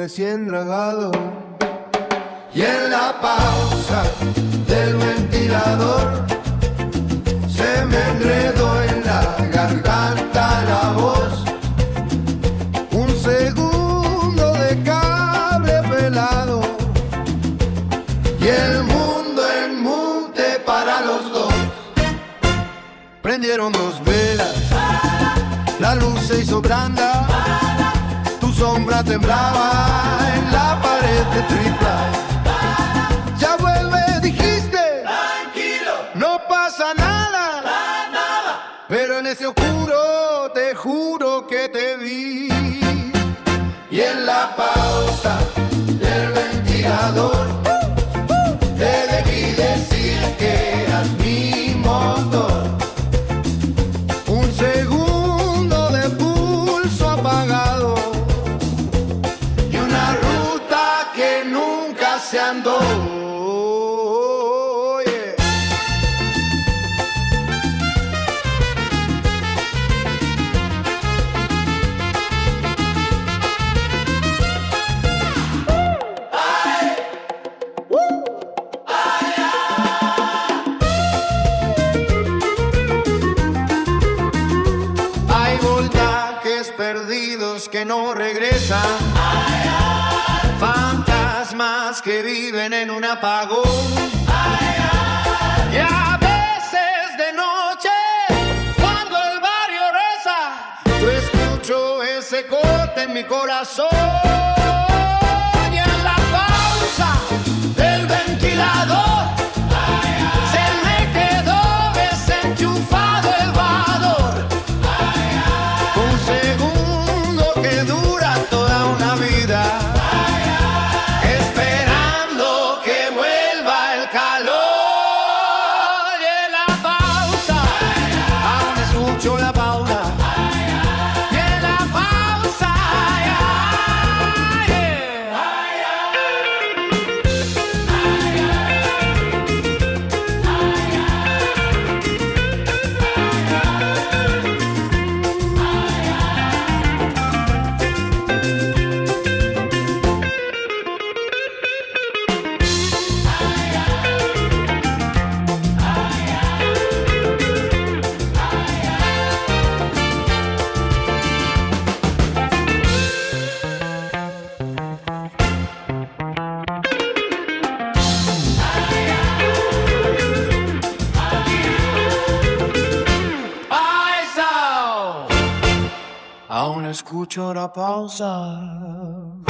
recién dragado. Y en la pausa del ventilador se me enredó en la garganta la voz. Un segundo de cable pelado y el mundo en mute para los dos. Prendieron dos velas, la luz se hizo blanda, tu sombra temblaba en la pared de tripla. Ya vuelve, dijiste, tranquilo, no pasa nada, nada. Pero en ese oscuro te juro que te vi. Y en la pausa del ventilador te debí decir que eras mi motor. Un segundo de pulso apagado y una ruta que nunca se andó. Perdidos que no regresan, fantasmas que viven en un apagón. Y a veces de noche, cuando el barrio reza, yo escucho ese corte en mi corazón. Y en la pausa del ventilador se me quedó desenchufado el valor. Un segundo que dura toda una vida, esperando que vuelva el calor. Y en la pausa, aún escucho la pausa. Y en la pausa, aún escucho la pausa.